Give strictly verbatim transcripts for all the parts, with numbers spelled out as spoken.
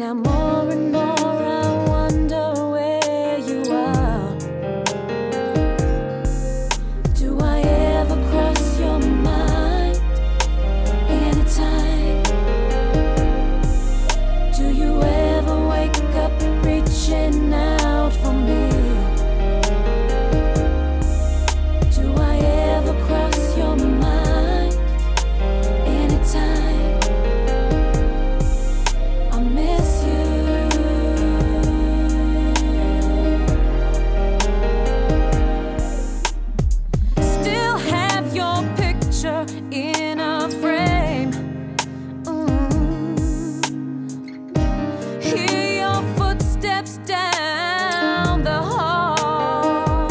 Now more and more I wonder where you are. Do I ever cross your mind anytime? Do you ever wake up reaching out for me? Do I ever cross your mind anytime? I miss you. Still have your picture in a frame. Mm. Hear your footsteps down the hall.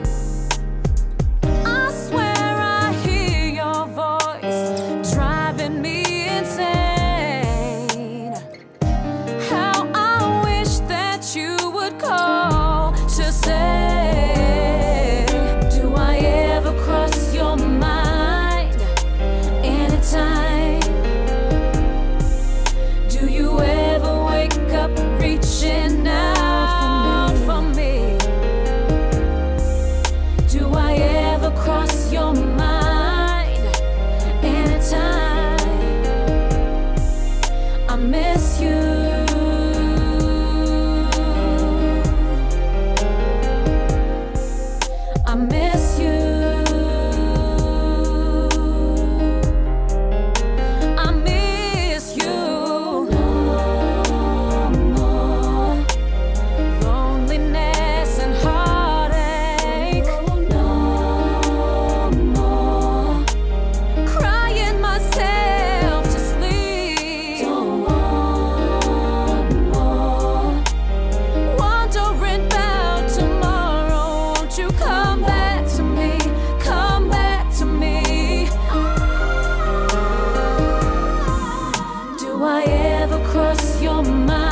I swear I hear your voice driving me insane. How I wish that you would call to say, do I ever cross your mind anytime? Do you ever wake up reaching out for me? Do I ever cross your mind anytime? I miss you. I miss you. I miss you. No more loneliness and heartache. No more crying myself to sleep. Don't want more. Wondering about tomorrow. Won't you come back to me? Come back to me. Do I ever cross your mind